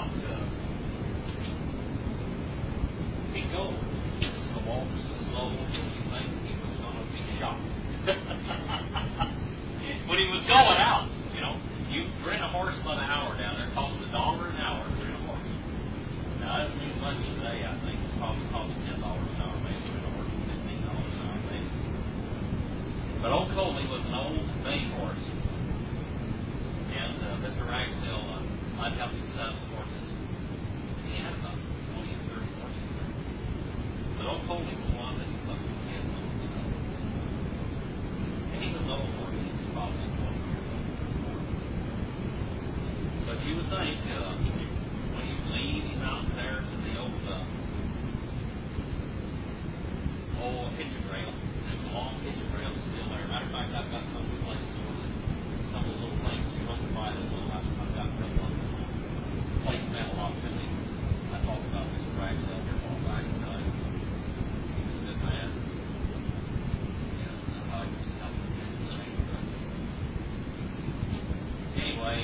about, he'd go a walk so slow that you think he was going to be shot. When he was going out, you know, you rent a horse by the hour down there. It costs $1 an hour to rent a horse. Now, that doesn't mean much today. I think it's probably costing $10 an hour, maybe rent a horse for $15 an hour, maybe. But old Coley was an old bay horse. And Mr. Ragsdale, I'd help him set up the horses. He had about 20 or 30 horses there. But old Coley was one that he put his kids on himself. And he was an old horse. He was probably 20 years old. But you would think, when you lead him out there to the old hitching rail, there's a long hitching rail that's still there. Matter of fact, I've got some place sorted. Some of the little things you run by the little house. I've got them on plate metal opportunity. I talked about Mr. Ragsdale here a while back. He was a good man. And I used to help him get the same thing. Anyway,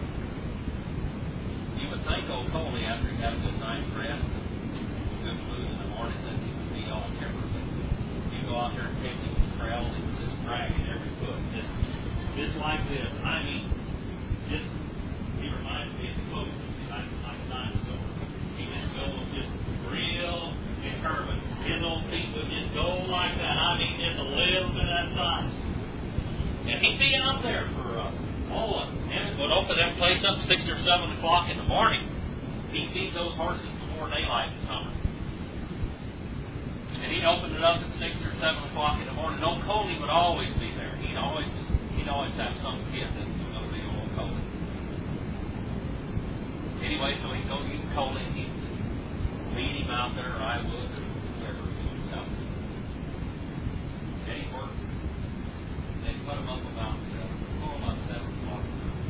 you would think old Coley, after he had a good night's rest and good food in the morning, that he would be all tempered. But you go out there and take him to the trail, and he's just dragging every foot. Just like this. I mean, he reminds me of the clothes. Like a dinosaur. He just goes just real determined. His old feet would just go like that. I mean, just a little bit of that size. And he'd be out there for, and would open that place up 6 or 7 o'clock in the morning. He'd feed those horses before daylight in summer. And he'd open it up at 6 or 7 o'clock in the morning. Old Coley would always be there. He'd always have some kid that was going to be old Coley. Anyway, so he'd go get Coley and he'd lead him out there, or I would, or whoever he was out there. Then he'd work. Then he'd put him up about 7 o'clock.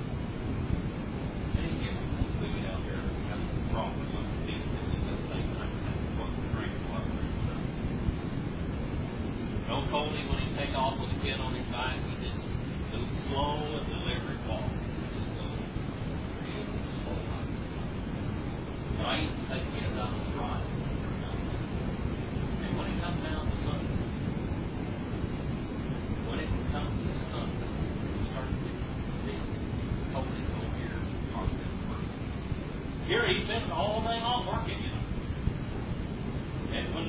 Then he'd give him some food out there, have some broth or something to eat, and then at the same time have some drink water and stuff. Old Coley, when he'd take off with a kid on his side, he'd just slow and deliberate walk. Just go real slow. But I used to take kids out on the drive. And when it comes down to Sunday, you start to get Coley's over here, here he's been all day long working, you know. And when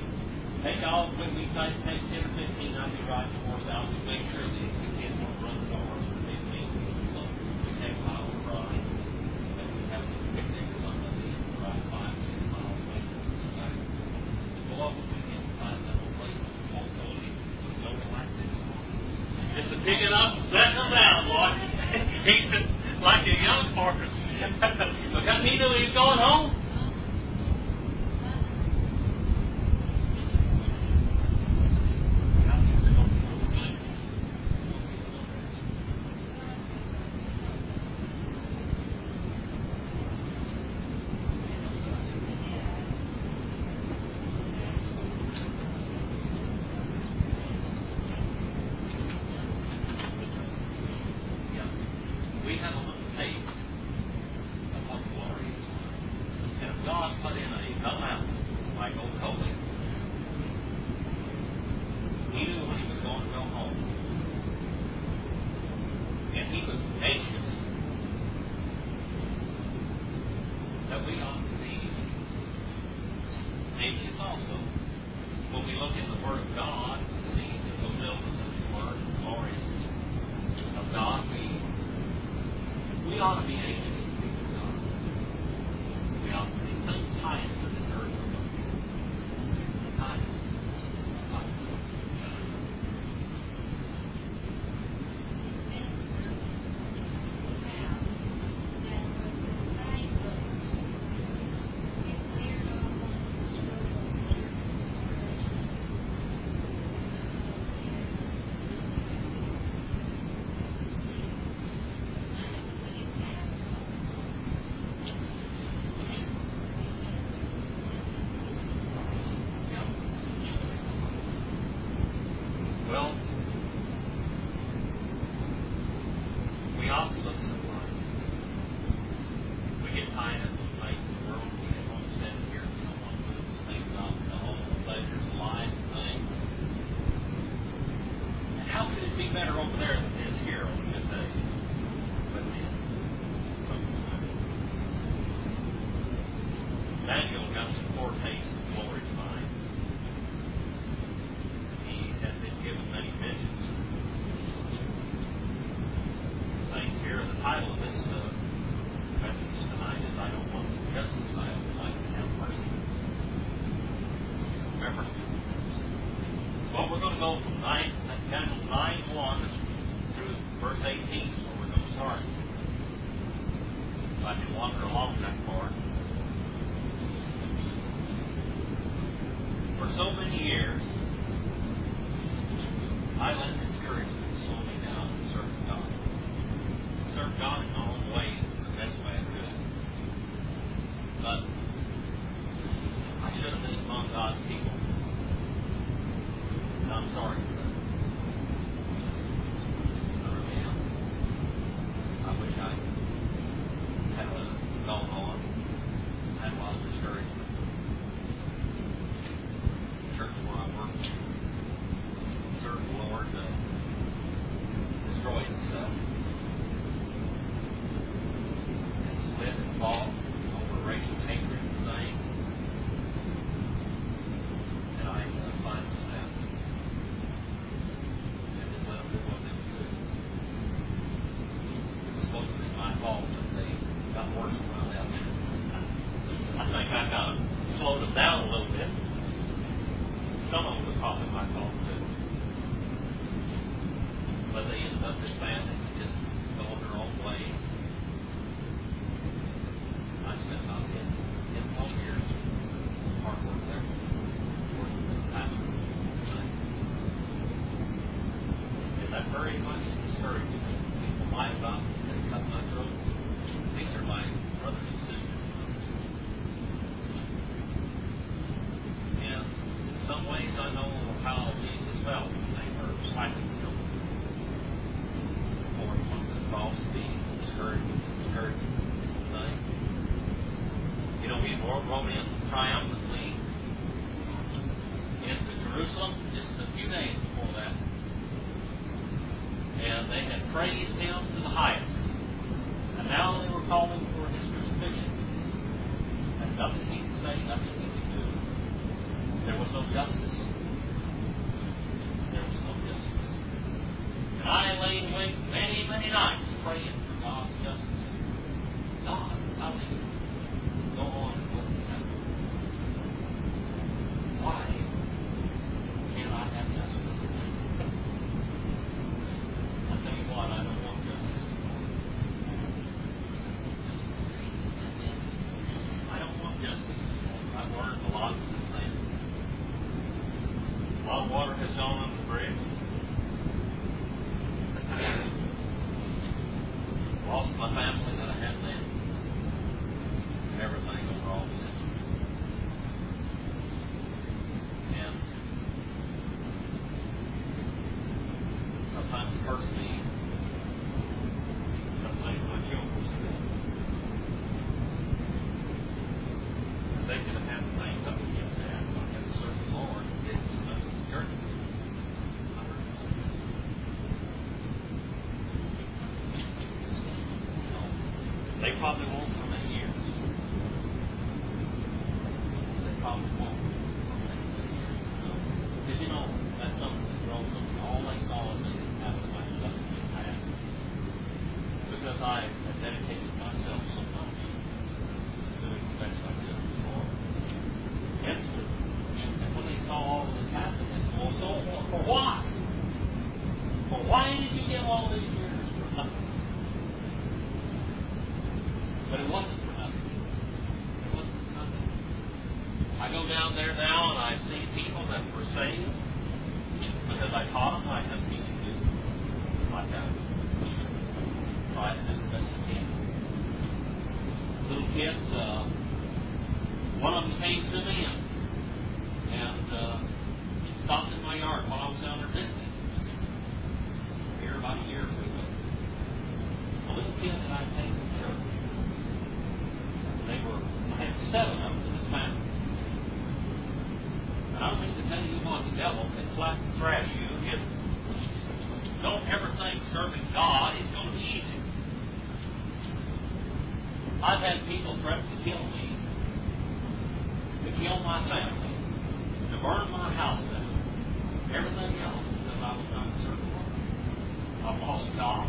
we try to take 10 or 15, I'd be riding the horse out. We make sure the kids won't run the doors for 15. So we take a mile of ride. And we have a picnic or something. We ride 5 or 6 miles away from the society. Go up and we can find that little place. Also, he's going like this. Just to pick it up and set them down, boy. He's just like a young horse. Because he knew he was going home. We often look at the Word. We get tired of the place. there that is here on a good day. But then, Daniel got some foretaste of glory tonight. He has been given many visions. Things here. The title of this message tonight is "I don't want justice, I would like to have mercy." Remember? Well, we're going to go from Daniel 9:1 through verse 18 is where we're going to start. If I can wander along that far. For so many years, I let discouragement slow me down to serve God. Serve God in my own way is the best way I could. But I should have been among God's people. And I'm sorry for that. I really am. I wish I had gone on. Had a lot of discouragement. The church where I worked served the Lord destroyed itself. It split and fought over racial hatred and things. And I finally left. And just let them do what they would do. It was supposed to be my fault, but they got worse when I left. I think I kind of slowed them down a little bit. Some of it was probably my fault too. But they ended up disbanding and just going their own ways. I spent about 10 12 years hard work there. Working with the pastor. And that very much discouraged me. People lie about me, they cut my throat. These are my brothers and sisters. And in some ways I know how Jesus felt when they were slightly killed. Before he went to the cross, being discouraged thing. You know, we rode in triumphantly into Jerusalem just a few days before that. And they had praised him to the highest. And now they were calling for his crucifixion. And nothing he could say, nothing he could do. There was no justice. There was no justice. And I lay awake many, many nights praying for God's justice. God, how do you go on and what is happening? Why can't I have justice? I tell you what, I don't want justice. I don't want justice. I've learned a lot since then. A lot of water has gone under the bridge. Lost my family that I had then. And everything overall with it. And sometimes it hurts me. Sometimes my children do. Because they could have had things up against that. I had to serve the Lord and get some of the church. They probably won't for many years. They probably won't for many years. Because you know, that's something that drove them. All they saw is they didn't have as much stuff as they had. Because I had dedicated myself so much to doing the best I could before. And when they saw all of this happen, they said, well, so for what? For why did you give all these years for nothing? But it wasn't for nothing. It wasn't for nothing. I go down there now and I see people that were saved because I taught them like I'm teaching you. Like I try to do the best I can. Little kids, one of them came to me and stopped in my yard while I was down there visiting. Here about a year or two ago. A little kid that I came to church. I had 7 of them in this family. And I don't mean to tell you what, the devil can flat thrash you if Don't ever think serving God is going to be easy. I've had people threaten to kill me, to kill my family, to burn my house down, everything else because I was not serving the Lord. I've lost jobs.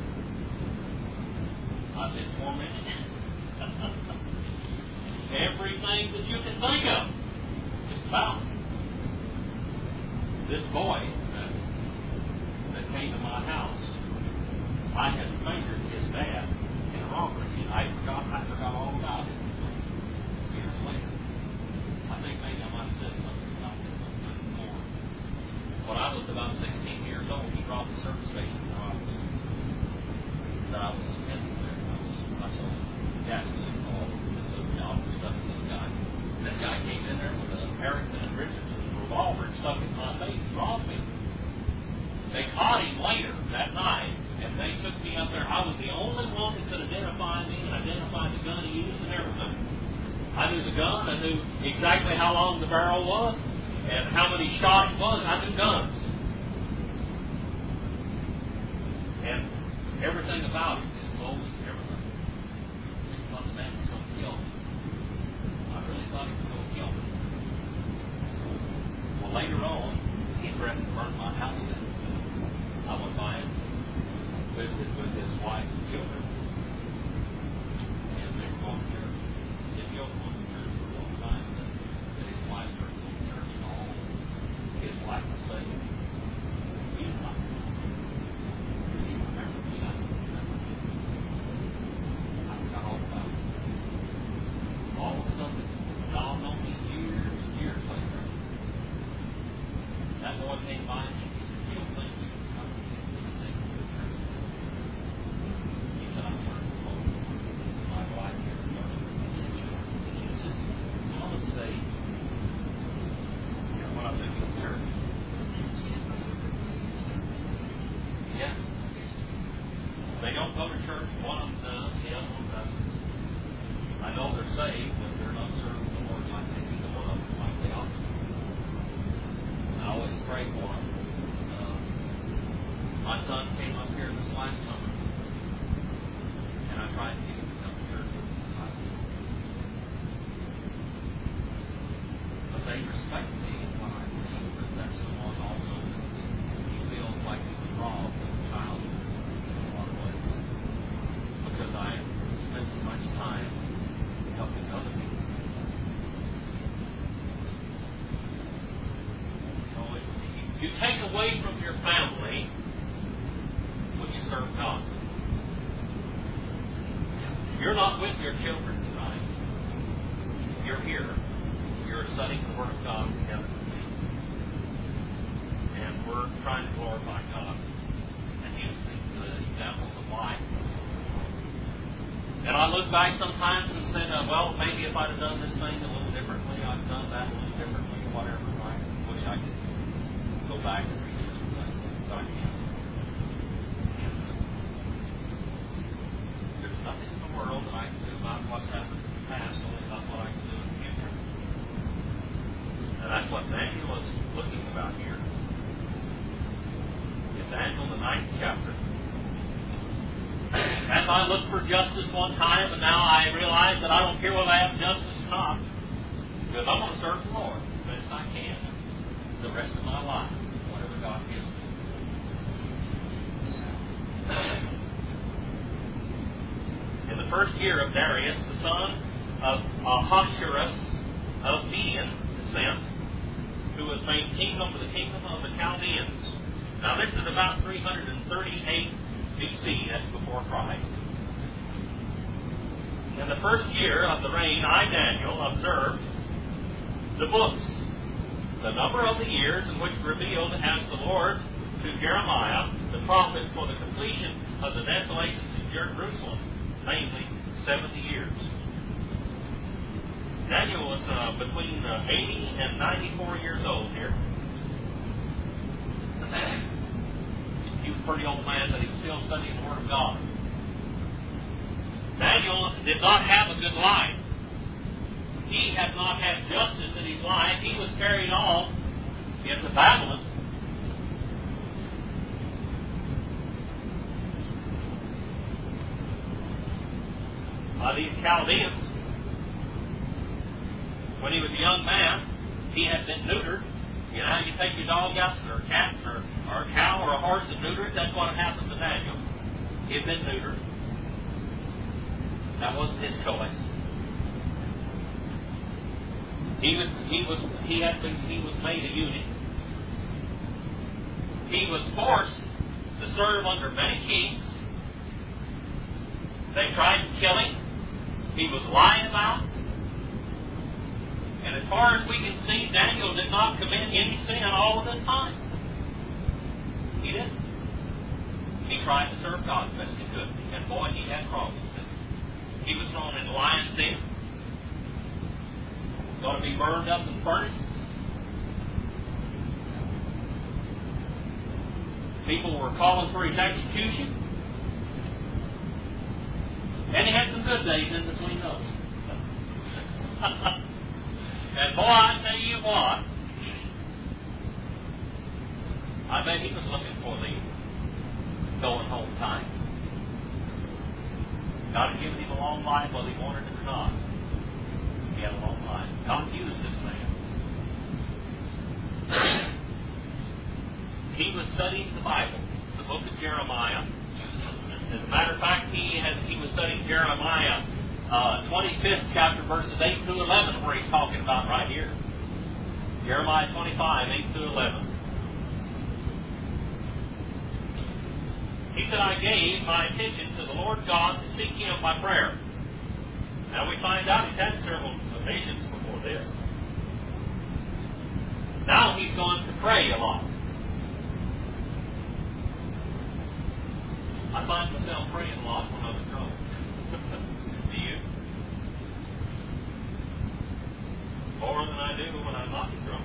I've been tormented. Everything that you can think of is about this boy that came to my house. I had fingered his dad in a robbery, and I forgot all about it years later. I think maybe I might have said something about this before. When I was about 16 years old, he brought the service station that I was attending there. I sold gasoline and all the job stuff to this guy. This guy came in there with an Harrington and Richardson revolver and stuck it in my face and robbed me. They caught him later that night, and they took me up there. I was the only one that could identify me and identify the gun he used and everything. I knew the gun. I knew exactly how long the barrel was and how many shots it was. I knew guns. And everything about it is close to everything. I thought the man was going to kill me. I really thought he was going to kill me. Well, later on, he threatened to burn my house down. I went by and visited with his wife and children. And they were going to church. If you don't go to church for a long time, that his wife started going to church and all, his wife was saved. He was not. He remembered me. I forgot all about it. All of a sudden, dawned on me years later. That boy came by and he said, "You don't think you can come and get these things to the church?" He said, "I'm turned to Lord. My wife here is going to he says, "I'm going to say, you know what I think of the church?" Yes. They don't go to church. One of them does. The other one doesn't. I know they're saved, but they're not serving the Lord like they do the Lord, like they ought to. I always pray for them. My son came up here this last summer, and I tried to get him to come to church with me. But they respect me when I believe that that's the one also he feels like he was robbed as a child in a lot of ways. Because I spent so much time helping other people. You take away from your family when you serve God. You're not with your children tonight. You're here. You're studying the Word of God together with me. And we're trying to glorify God and use the examples of life. And I look back sometimes and say, well, maybe if I'd have done this thing a little differently, I'd have done that a little differently, whatever. I wish I could go back and redo some things, but I can't. There's nothing in the world that I can do about what's happened in the past, only about what I can do in the future. And that's what Daniel is looking about here. In Daniel, the 9th chapter. As I looked for justice one time, and now I realize that I don't care whether I have justice or not, because I'm going to serve the Lord the best I can the rest of my life, whatever God gives me. In the first year of Darius, the son of Ahasuerus of Median descent, who was made king over the kingdom of the Chaldeans. Now this is about 338 BC, that's before Christ. In the first year of the reign, I, Daniel, observed the books, the number of the years in which revealed as the Lord to Jeremiah, the prophet, for the completion of the desolations in Jerusalem, namely 70 years. Daniel was between 80 and 94 years old here. He was a pretty old man, but he was still studying the Word of God. Daniel did not have a good life. He had not had justice in his life. He was carried off into Babylon. Chaldeans. When he was a young man, he had been neutered. You know how you take your dog out, or a cat, or a cow, or a horse and neuter it? That's what happened to Daniel. He had been neutered. That wasn't his choice. He was made a eunuch. He was forced to serve under many kings. They tried to kill him. He was lied about. And as far as we can see, Daniel did not commit any sin all of this time. He didn't. He tried to serve God as best he could. And boy, he had problems. He was thrown in the lion's den. Going to be burned up in the furnace. People were calling for his execution. And he had some good days in between those. And boy, I tell you what, I bet he was looking for the going home time. God had given him a long life whether he wanted it or not. He had a long life. God used this man. He was studying the Bible, the book of Jeremiah. As a matter of fact, he was studying Jeremiah 25th chapter, verses 8 through 11, where he's talking about right here. Jeremiah 25, 8 through 11. He said, I gave my attention to the Lord God to seek Him by prayer. Now we find out he's had several visions before this. Now he's going to pray a lot. I find myself praying a lot when I'm in trouble. Do you? More than I do when I'm not in trouble.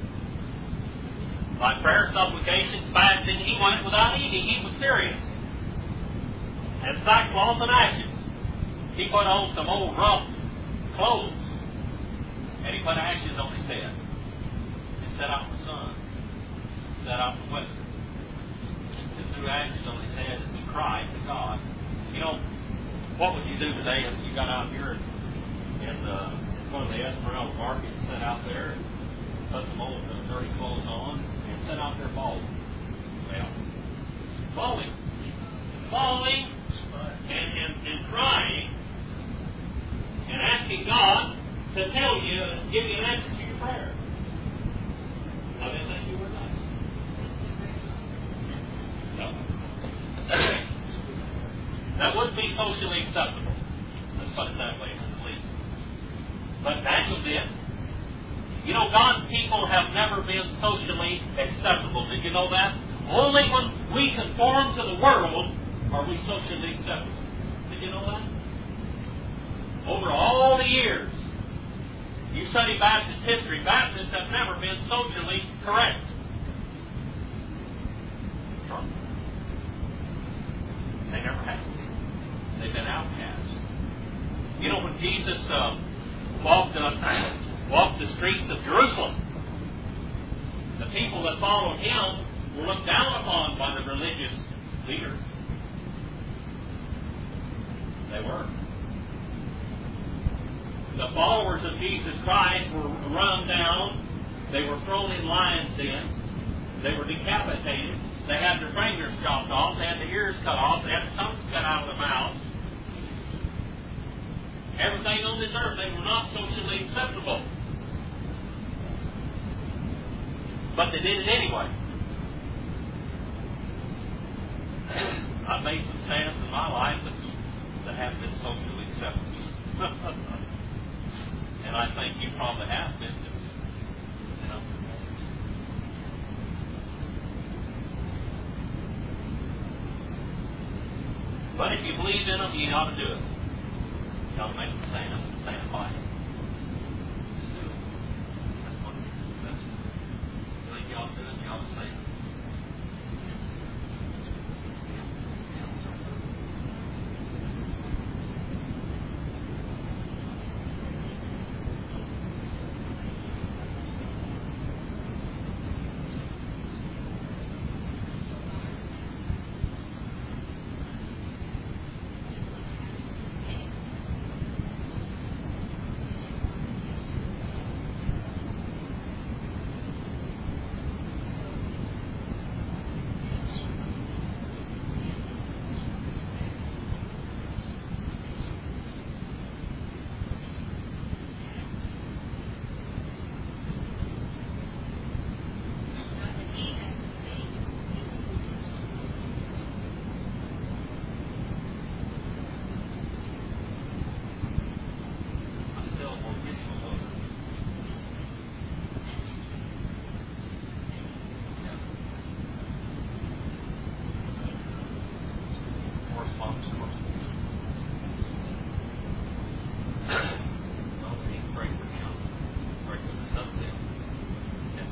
By prayer, supplications, fasting, he went without eating. He was serious. And sackcloth and ashes. He put on some old rough clothes. And he put ashes on his head. And set out the sun. Set out the weather. And threw ashes on his head and he cried to God. You know, what would you do today if you got out here and one of the Esmeralda market and sat out there and put some old dirty clothes on and sat out there bawling? Well, bawling and crying and asking God to tell you and give you an answer to your prayer. I didn't think you were nice. No. That wouldn't be socially acceptable. Let's put it that way, at least. But Daniel did. You know, God's people have never been socially acceptable. Did you know that? Only when we conform to the world are we socially acceptable. Did you know that? Over all the years, you study Baptist history, Baptists have never been socially correct. They never have. They've been outcasts. You know, when Jesus walked the streets of Jerusalem, the people that followed him were looked down upon by the religious leaders. They were. The followers of Jesus Christ were run down. They were thrown in lions' dens. They were decapitated. They had their fingers chopped off. They had their ears cut off. They had their tongues cut out of their mouths. Everything on this earth, they were not socially acceptable. But they did it anyway. I've made some stands in my life that haven't been socially acceptable. And I think you probably have been. You know. But if you believe in them, you ought to do it. You ought to make them stand by it. Just do it. That's what you think you ought to do it, you ought to say it.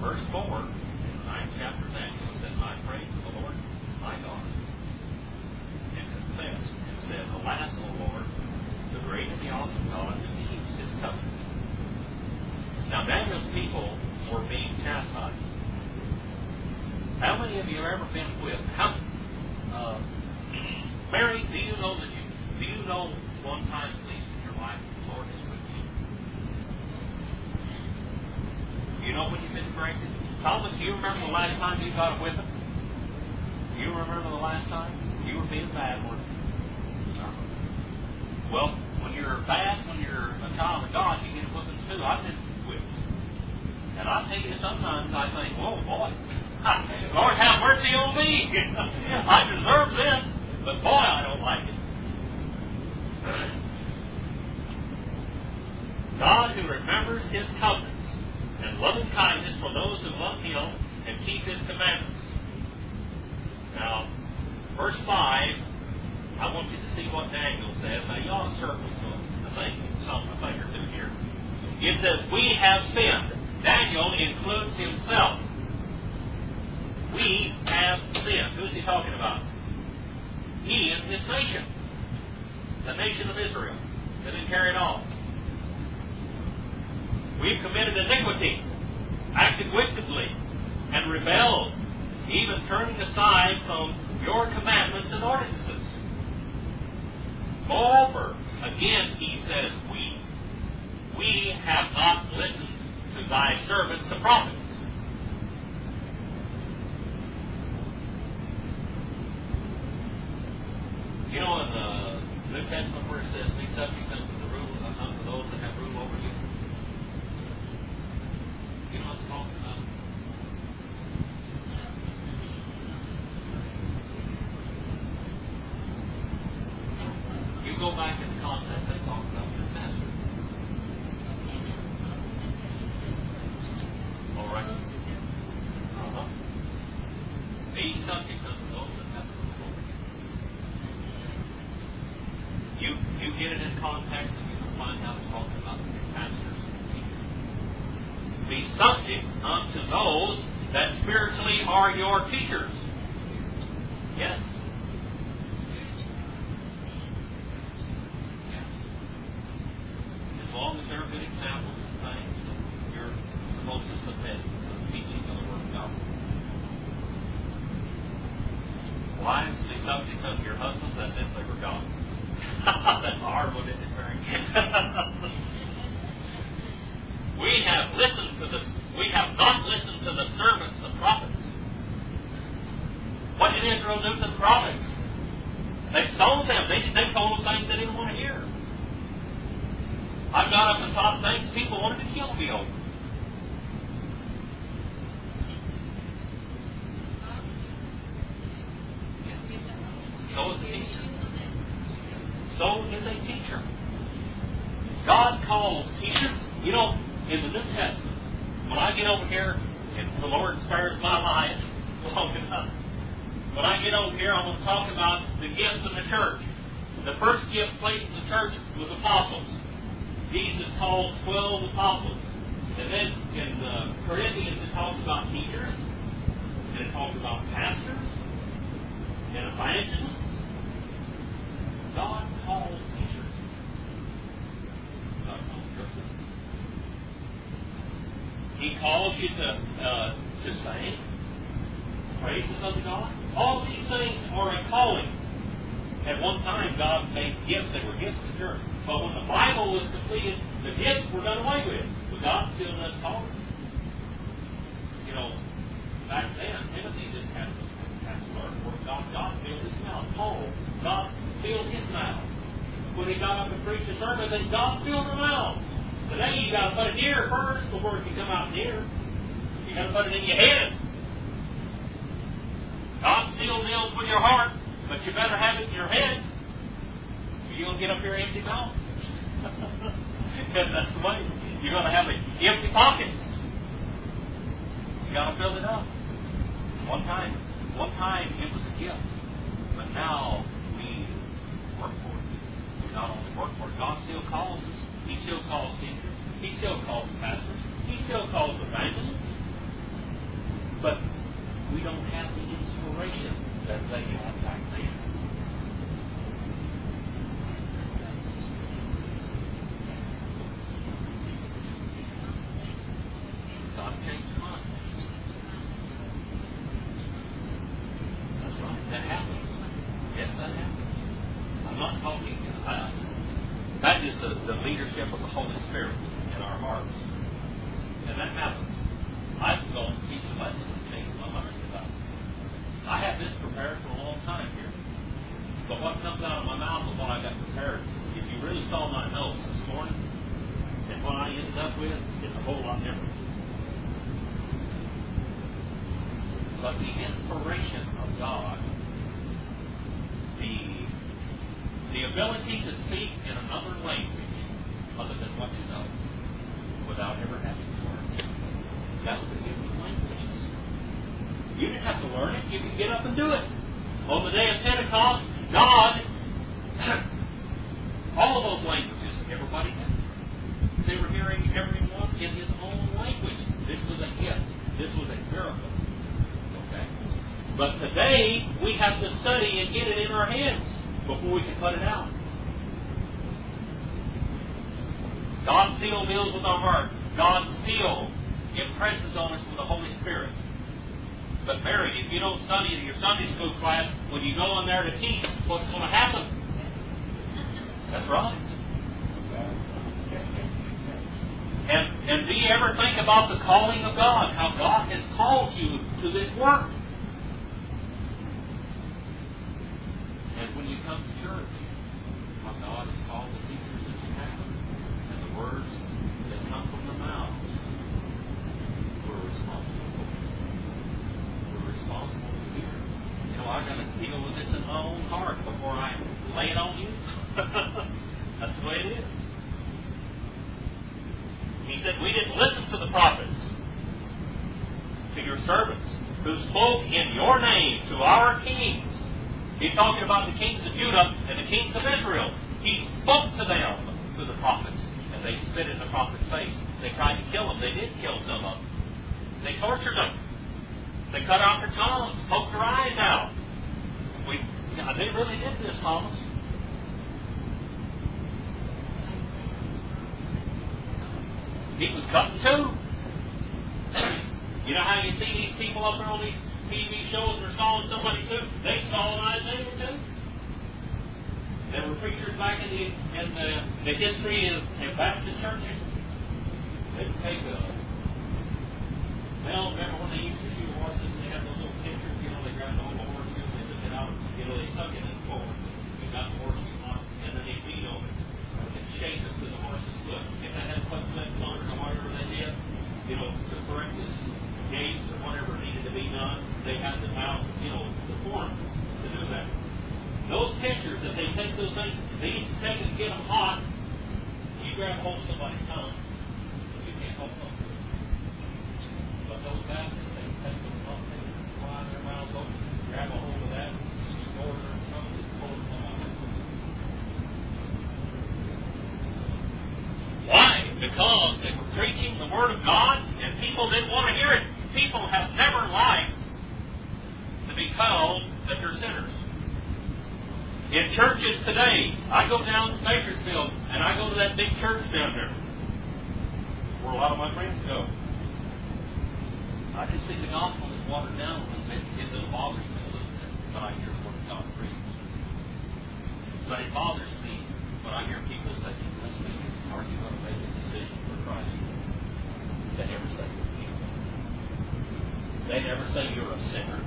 Verse 4, in the 9th chapter of Daniel, it says, I prayed to the Lord my God, and confessed, and said, Alas, O Lord, the great and the awesome God who keeps his covenant. Now, Daniel's people were being chastised. How many of you have ever been whipped? Mary, do you know one time at least in your life the Lord has whipped you? You know when you've been corrected? Thomas, do you remember the last time you got a whipping? Do you remember the last time? You were being bad, weren't you? Well, when you're bad, when you're a child of God, you get whippings too. I've been whipped. And I tell you, sometimes I think, whoa, boy, Lord, have mercy on me. I deserve this, but boy, I don't like it. God who remembers his covenants and loving kindness for those who love him and keep his commandments. Now, verse 5, I want you to see what Daniel says. Now, you ought to circle something or two here. It says, we have sinned. Daniel includes himself. We have sinned. Who's he talking about? He and his nation. The nation of Israel. That he carried on. We've committed iniquity, acted wickedly, and rebelled, even turning aside from your commandments and ordinances. Moreover, again he says, we have not listened to thy servants the prophets. You know in the New Testament where it says, be subject unto those that have rule over you. You know what it's talking about? You go back in the context, that's talking about your master. All right? Be subject unto those that have rule over you. You get it in context and you can find out it's talking about your pastors and teachers. Be subject unto those that spiritually are your teachers. Yes. As long as they're good examples of things, you're supposed to submit to the teaching of the Word of God. Wives, be subject unto your husbands as if they were God. That's a hard one, isn't it, Mary? We have not listened to the servants of prophets. What did Israel do to the prophets? They stoned them. They told them things they didn't want to hear. I got up and taught things people wanted to kill me over. So is the teacher. So is a teacher. God calls teachers. You know, in the New Testament, when I get over here, and the Lord spares my life long enough, when I get over here, I'm going to talk about the gifts in the church. The first gift placed in the church was apostles. Jesus called 12 apostles. And then in Corinthians, it talks about teachers, and it talks about pastors, and evangelists. God calls teachers. God calls churches. He calls you to sing praises unto God. All of these things are a calling. At one time, God made gifts that were gifts to the church. But when the Bible was completed, the gifts were done away with. But God still does call them. You know, back then, Timothy didn't have to learn the Word of God. God filled his mouth. Paul, God filled his mouth. When he got up and preached a sermon, then God filled him out. Today, you got to put it here first before it can come out here. You got to put it in your head. God still deals with your heart, but you better have it in your head. You're going to get up here empty mouth. That's the way. You're going to have empty pockets. You got to fill it up. One time it was a gift, but now we work for it. We not only work for it, God still calls us. He still calls teachers. He still calls pastors. He still calls evangelists. don't have the inspiration that they had back then. God changed your mind. That's right. That happens. Yes, that happens. I'm not talking. That is the leadership of the Holy Spirit in our hearts. And that happens. I've gone to teach a lesson and changed my mind about it. I had this prepared for a long time here. But what comes out of my mouth is what I got prepared. If you really saw my notes this morning, and what I ended up with, it's a whole lot different. But the inspiration of God, the ability to speak in another language other than what you know, without ever having to learn, that was a gift of languages. You didn't have to learn it. You could get up and do it. On the day of Pentecost, God, all of those languages, everybody had them. They were hearing everyone in his own language. This was a gift. This was a miracle. Okay? But today, we have to study and get it in our heads before we can put it out. God still deals with our heart. God still impresses on us with the Holy Spirit. But Mary, if you don't study in your Sunday school class, when you go in there to teach, what's going to happen? That's right. And do you ever think about the calling of God? How God has called you to this work? And when you come to church, how God has called the teachers that you have, and the words that come from the mouth, we're responsible for. We're responsible to hear. You know, I've got to deal with this in my own heart before I lay it on you. That's the way it is. He said, we didn't listen to the prophets, to your servants, who spoke in your name to our kings. He's talking about the kings of Judah and the kings of Israel. He spoke to them through the prophets, and they spit in the prophet's face. They tried to kill them. They did kill some of them. They tortured them. They cut out their tongues, poked their eyes out. They really did this, Thomas. He was cutting too. You know how you see these people up there on these TV shows or sawing somebody too? They saw an Isaiah too. There were preachers back in the history of Baptist churches. They'd take remember when they used to shoot horses and they had those little pictures, they grabbed the whole horse and they took it out, they stuck it in the forward. They got the horse and then they beat on it and shake it to the horse's foot. If they had put flips on it or whatever they did, to correct his gaits or whatever needed to be done, they had to mount, the form to do that. Those pictures, if they take those things, they need to take it and get them hot. You grab hold of somebody's tongue, you can't hold them. But those Baptists, they take them up, they fly their mouths open, grab a hold of that, snort their tongue, and pull it out. Why? Because they were preaching the Word of God, and people didn't want to hear it. People have never liked to be told that they're sinners. In churches today, I go down to Bakersfield, and I go to that big church down there, where a lot of my friends go. I can see the gospel is watered down a little bit. It bothers me a little bit, but I hear the Word of God preached. But it bothers me when I hear people say, listen, are you going to make a decision for Christ? They never say you're guilty. They never say you're a sinner.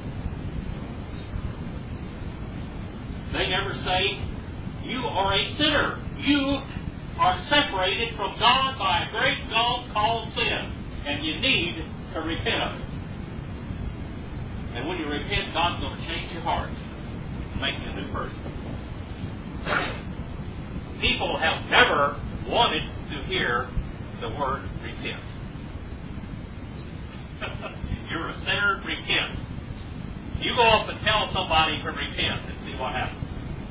They never say, you are a sinner. You are separated from God by a great gulf called sin. And you need to repent of it. And when you repent, God's going to change your heart. Make you a new person. People have never wanted to hear the word repent. You're a sinner, repent. You go up and tell somebody to repent and see what happens.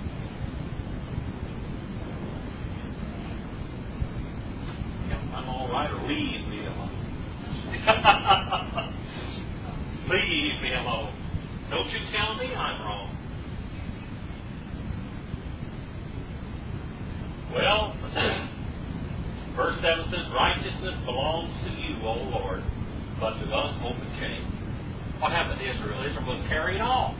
I'm all right, or leave me alone. Leave me alone. but to us open shame. What happened to Israel? Israel was carried off.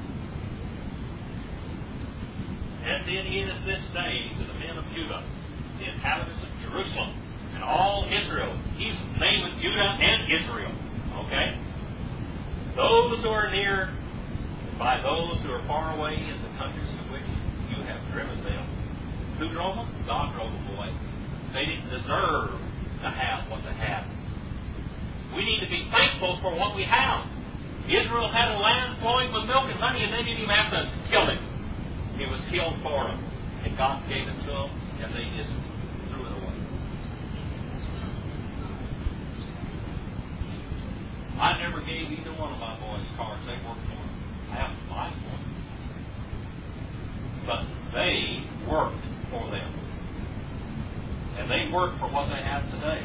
And then it is this day to the men of Judah, the inhabitants of Jerusalem, and all Israel. He's named Judah and Israel. Okay? Those who are near, by those who are far away in the countries to which you have driven them. Who drove them? God drove them away. They didn't deserve to have what they had. We need to be thankful for what we have. Israel had a land flowing with milk and honey, and they didn't even have to kill him. He was killed for them. And God gave it to them, and they just threw it away. I never gave either one of my boys cars. They worked for them. I have to buy for them. But they worked for them. And they work for what they have today.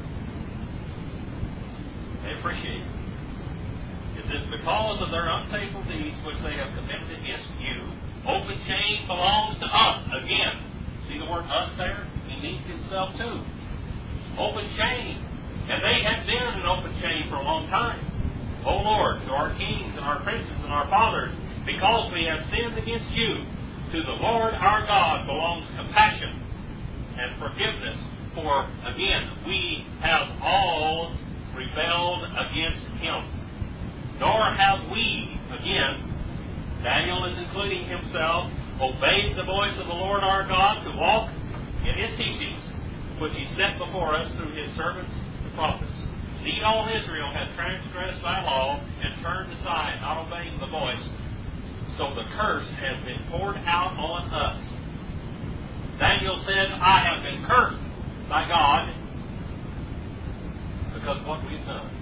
They appreciate it. It is because of their unfaithful deeds which they have committed against you. Open shame belongs to us. Again, see the word us there? He means himself too. Open shame. And they have been in open shame for a long time. O Lord, to our kings and our princes and our fathers, because we have sinned against you, to the Lord our God belongs compassion and forgiveness. For, again, we have all rebelled against him. Nor have we, again, Daniel is including himself, obeyed the voice of the Lord our God to walk in his teachings, which he set before us through his servants, the prophets. Indeed, all Israel had transgressed thy law and turned aside, not obeying the voice. So the curse has been poured out on us. Daniel said, I have been cursed by God because of what we've done.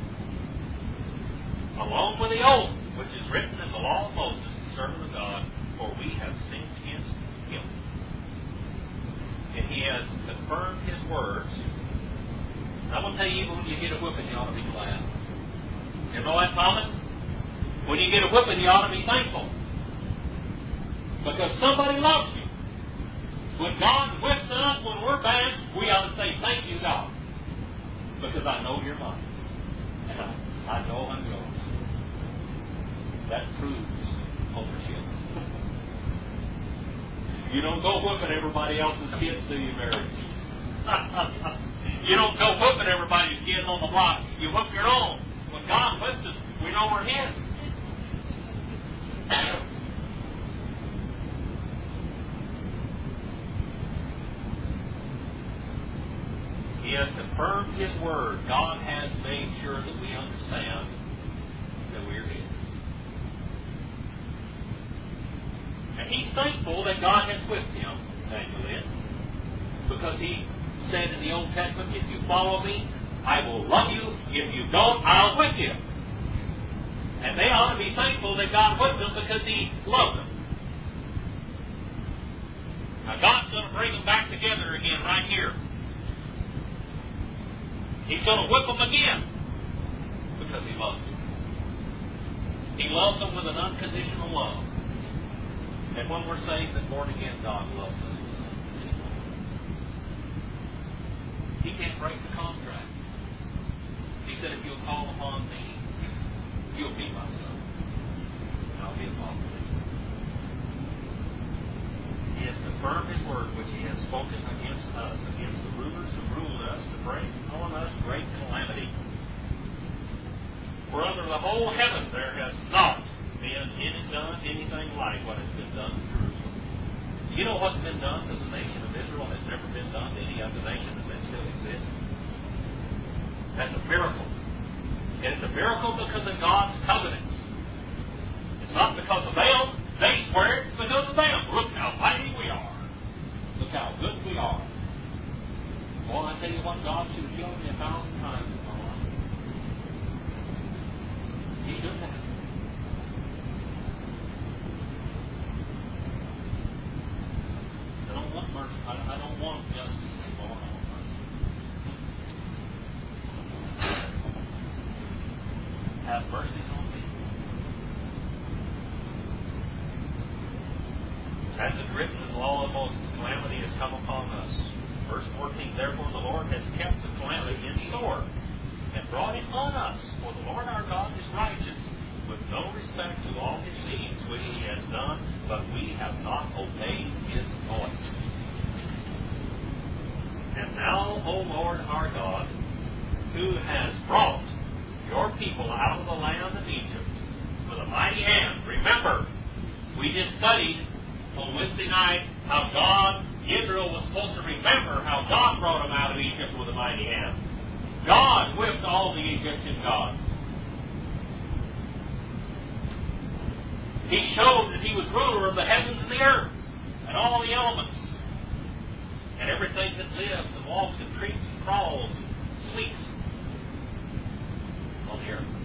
Along with the oath, which is written in the law of Moses, the servant of God, for we have sinned against him. And he has confirmed his words. I'm going to tell you, even when you get a whipping, you ought to be glad. You know that, Thomas? When you get a whipping, you ought to be thankful. Because somebody loves you. When God whips us when we're bad, we ought to say, thank you, God. Because I know you're mine. And I know I'm yours. That proves ownership. You don't go whipping everybody else's kids, do you, Mary? You don't go whipping everybody's kids on the block. You whip your own. When God whips us, we know we're his. He has confirmed his word. God has made sure that we understand that we are his. And he's thankful that God has whipped him, Daniel is, because he said in the Old Testament, if you follow me, I will love you. If you don't, I'll whip you. And they ought to be thankful that God whipped them because he loved them. Now God's going to bring them back together again right here. He's going to whip them again because he loves them. He loves them with an unconditional love. And when we're saved and born again, God loves us. He can't break the contract. He said, if you'll call upon me, you'll be my son. And I'll be a father to you. He has confirmed his word, which he has spoken against us, against the rulers who ruled us, to bring on us great calamity. For under the whole heaven there has not been anything like what has been done to Jerusalem. You know what's been done to the nation of Israel has never been done to any other nation that still exists. That's a miracle. And it's a miracle because of God's covenants. It's not because of them. They swear it's because of them. Look how mighty we are. Look how good we are. Well, I tell you what, God should have killed me 1,000 times in my life. He did that. I don't want mercy. I don't want justice anymore. I want mercy. Have mercy on me. As it written in the law of Moses, calamity has come upon us. Verse 14, therefore the Lord has kept the calamity in store and brought it on us. us. For the Lord our God is righteous, with no respect to all his deeds which he has done, but we have not obeyed his voice. And now, O Lord our God, who has brought your people out of the land of Egypt with a mighty hand. Remember, we just studied on Wednesday night how Israel was supposed to remember how God brought them out of Egypt with a mighty hand. God whipped all the Egyptian gods. He showed that he was ruler of the heavens and the earth and all the elements and everything that lives and walks and creeps and crawls and sleeps on the earth.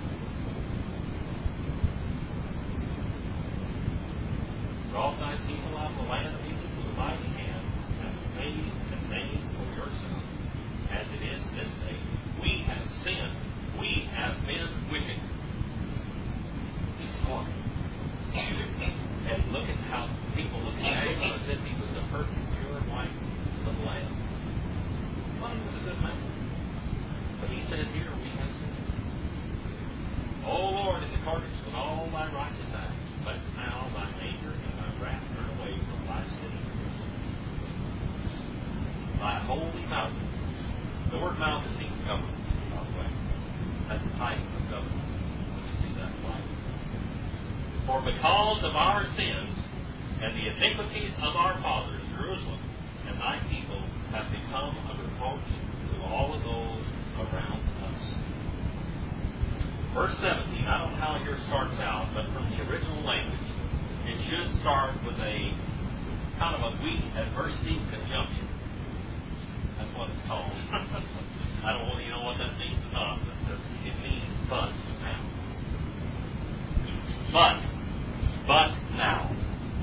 Brought thy people out of the land of Egypt with a mighty hand, and made for yourself, as it is this day. We have sinned. We have been wicked. Boy. And look at how people look at him as if he was the perfect, pure white of the land. Well, he was a good man. But he said here, we have sinned. O Lord, in accordance with all thy righteous acts, let now thine anger and thy wrath turn away from thy city, thy holy mountain. The word mountain means government, by the way. That's the type of government. When you see that flag. For because of our sins and the iniquities of our fathers, Jerusalem and thy people have become a reproach to all of those around us. Verse 17, I don't know how yours starts out, but from the original language, it should start with a kind of a weak adversity conjunction. That's what it's called. I don't really know what that means or not, but it means but now. But now.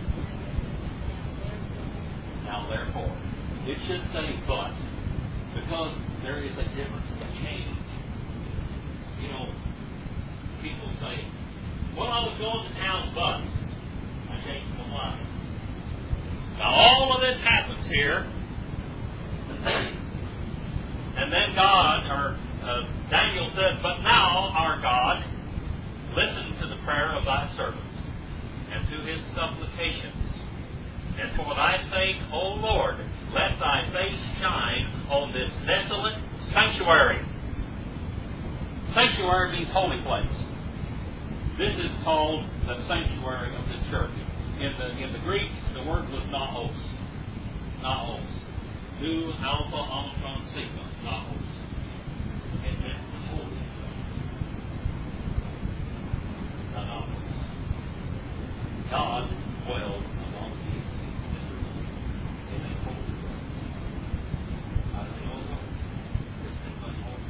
Now therefore. It should say but, because there is a difference, a change. You know, people say, well, I was going to town, but I changed my mind. Now all of this happens here, and then Daniel said, but now, our God, listen to the prayer of thy servant, and to his supplications. And for thy sake, O Lord, let thy face shine on this desolate sanctuary. Sanctuary means holy place. This is called the sanctuary of the church. In the Greek, the word was naos. Naos. Nu, alpha, omicron, sigma. Naos. It meant holy. Naos. God dwelled among the Israel in a holy place. How do they know that? It's been unholy.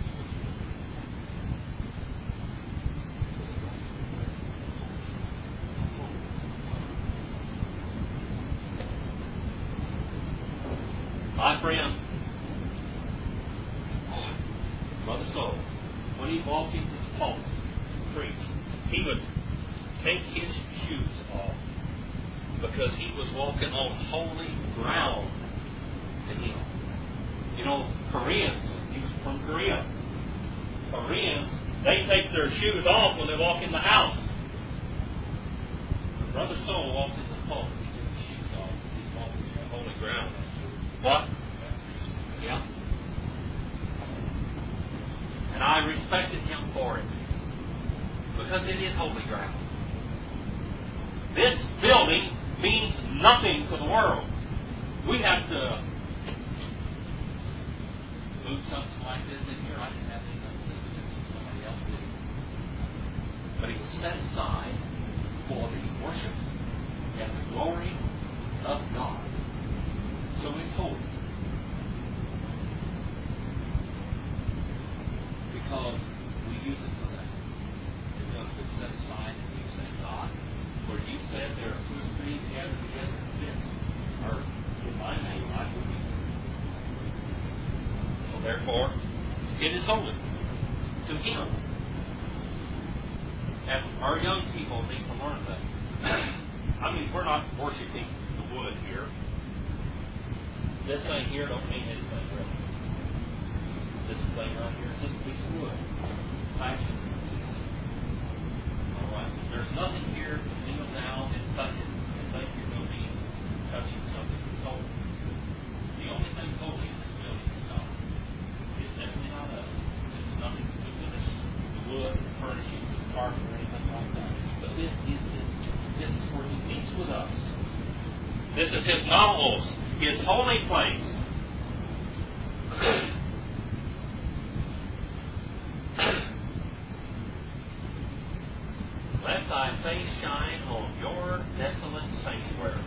My friend, Brother Soul, when he walked into the pulpit to preach, he would take his shoes off because he was walking on holy ground to him. You know, Koreans, he was from Korea. Koreans, they take their shoes off when they walk in the house. But Brother Soul walked into the pulpit, he took his shoes off, he's walking on holy ground. What? Yeah. And I respected him for it. Because it is holy ground. This building means nothing to the world. We have to move something like this in here. I didn't have anything to do with it. Somebody else did. But it was set aside for the worship and the glory of God. So it's holy. Because we use it for that. Because we're set aside and you say, God, where you said there are 2 or 3 gathered together in this, or in my name, I will be there. So therefore, it is holy to Him. And our young people need to learn that. I mean, we're not worshiping the wood here. This thing here don't mean anything really. This thing right here is just a piece of wood. I wood, furnishings, carpet, or anything like that. But this is where He meets with us. This is His naos, His holy place. Let thy face shine on your desolate sanctuary.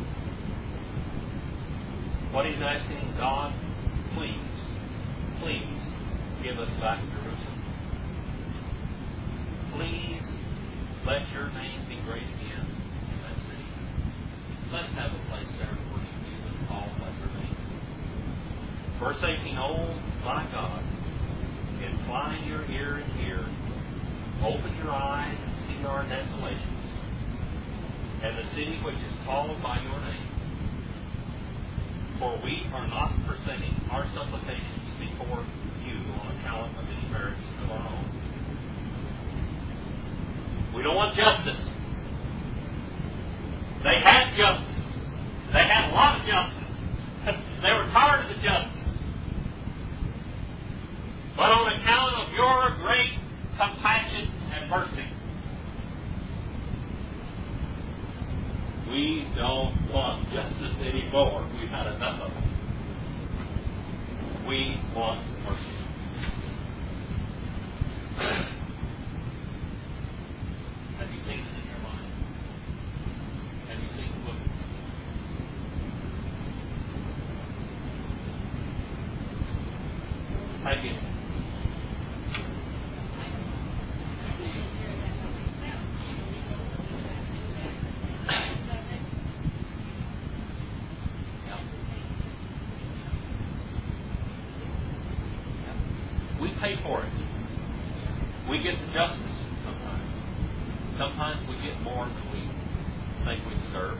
What He's asking God, please give us back Jerusalem. Please let your name be great again in that city. Let's have a place there to worship you and call by your name. Forsaking old, my God, incline your ear and hear. Open your eyes and see our desolations, and the city which is called by your name. For we are not forsaking our supplications before you on account of any merits of our own. We don't want justice. They had justice. They had a lot of justice. They were tired of the justice. But on account of your great compassion and mercy, we don't want justice anymore. We've had enough of it. We want mercy. Have you seen it in your mind? Have you seen the book? Have you? We pay for it. We get the justice sometimes. Sometimes we get more than we think we deserve.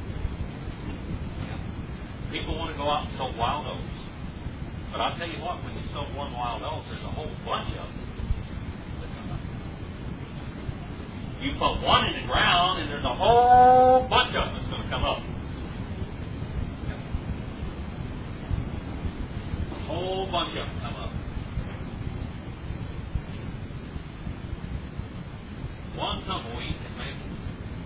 People want to go out and sow wild oats. But I'll tell you what, when you sow one wild oat, there's a whole bunch of them that come up. You put one in the ground, and there's a whole bunch of them that's going to come up. A whole bunch of them come up. One tumbleweed can make it.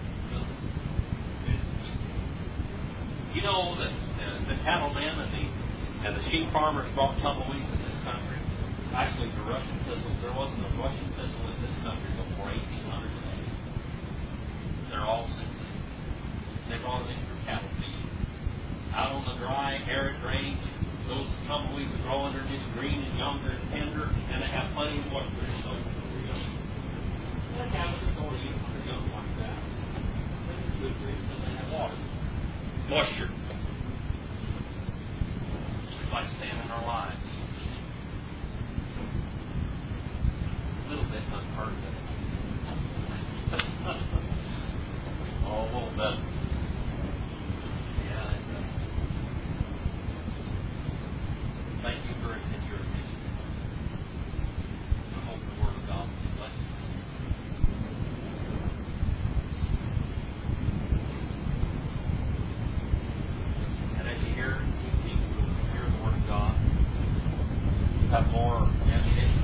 You know that the cattlemen and the sheep farmers brought tumbleweeds in this country. Actually, the Russian thistles, there wasn't a Russian thistle in this country before 1800 days. They're all sensitive. They brought it in for cattle feed. Out on the dry, arid range, those tumbleweeds grow under just green and younger and tender, and they have plenty of moisture. So what happens is only you when they're young like that. It's good for you until they have water. Moisture. It's like sand in our lives. A little bit unheard of. Oh, a little bit. Yeah, it does. Thank you for your attention. I hope the Word of God will bless you. Hear the Word of God. Have more ammunition